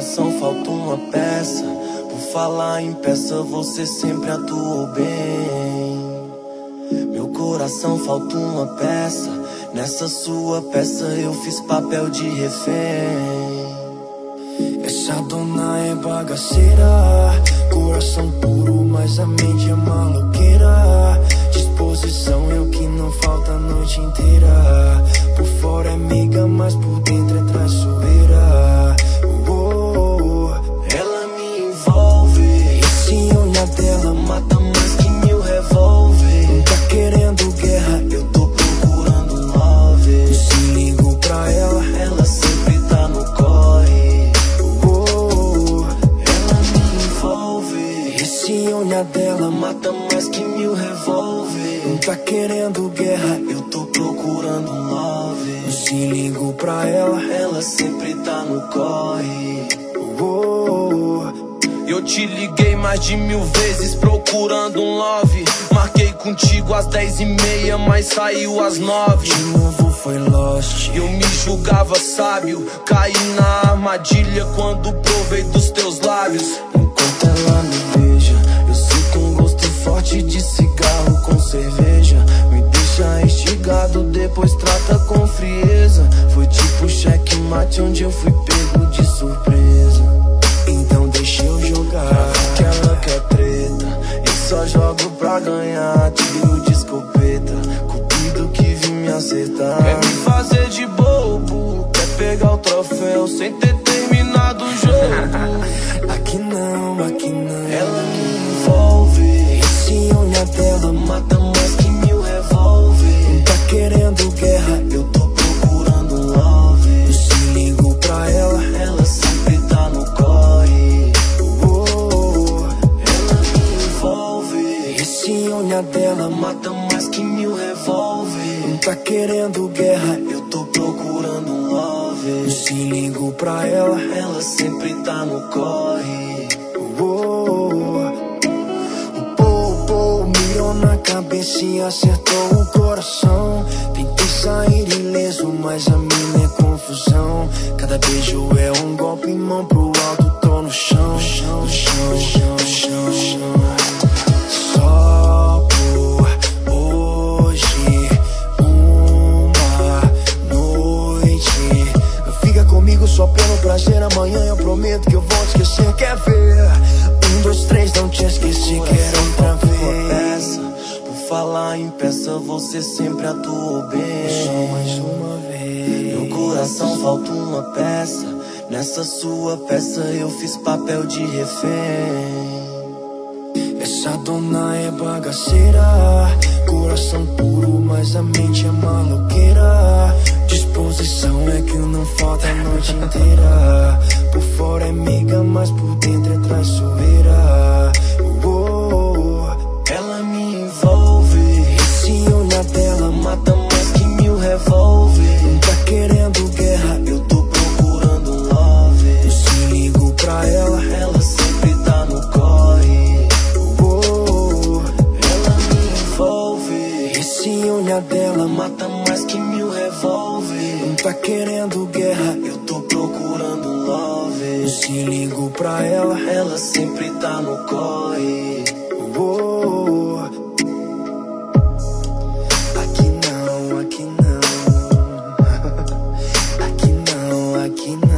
coração falta uma peça. Por falar em peça, você sempre atuou bem. Meu coração falta uma peça. Nessa sua peça eu fiz papel de refém. Essa dona é bagaceira, coração puro, mas a mente é maloqueira. Disposição é o que não falta a noite inteira. Por fora é meiga, mas por dentro é traiçoeira. Ela me envolve, esse olhar dela mata mais que 1000 revólver. Tá querendo guerra, eu tô procurando um love. Se ligo pra ela, ela sempre tá no corre. Ela me envolve, esse olhar dela mata mais que 1000 revólver. Tá querendo guerra, eu tô procurando um love. Se ligo pra ela, ela sempre tá no corre. Eu te liguei mais de 1000 vezes procurando um love. Marquei contigo às 10h30, mas saiu às 9. De novo foi lost. Eu me julgava sábio, caí na armadilha quando provei dos teus lábios. Enquanto ela me beija, eu sinto um gosto forte de cigarro com cerveja. Me deixa instigado, depois trata com frieza. Foi tipo checkmate onde eu fui pego de surpresa. Então deixa eu jogar, que ela quer treta. Eu só jogo pra ganhar, tiro de escopeta. Cupido que vim me acertar. Quer me fazer de bobo, quer pegar o troféu sem ter terminado o jogo. Aqui não, aqui não. Ela me envolve, esse olhar dela mata mais que 1000 revólver. Tá querendo guerra, eu tô procurando um love. Se ligo pra ela, ela sempre tá no corre. Ela me envolve, esse olhar dela mata mais que 1000 revólver. Tá querendo guerra, eu tô procurando um love. Se ligo pra ela, ela sempre tá no corre. Mirou na cabeça e acertou o coração. Tentei sair ileso, mas a mina é confusão. Cada beijo é um golpe, mão pro alto, tô no chão. Só por hoje, uma noite. Fica comigo só pelo prazer, amanhã eu prometo que eu vou te esquecer. Quer ver? 1, 2, 3, não te esqueci, quero outra vez. Por falar em peça, você sempre atuou bem. Só mais uma vez. Meu coração falta uma peça. Nessa sua peça eu fiz papel de refém. Essa dona é bagaceira, coração puro, mas a mente é maloqueira. Disposição é que não falta a noite inteira. Por fora é meiga, mas por dentro é traiçoeira. Ela me envolve, esse olhar dela mata mais que 1000 revólver. Tá querendo guerra, eu tô procurando um love. Se ligo pra ela, ela sempre tá no corre. Ela me envolve, esse olhar dela mata mais que 1000 revólver. Tá querendo guerra, eu tô procurando um love. Se ligo pra ela, ela sempre tá no corre. Aqui não, aqui não. Aqui não, aqui não.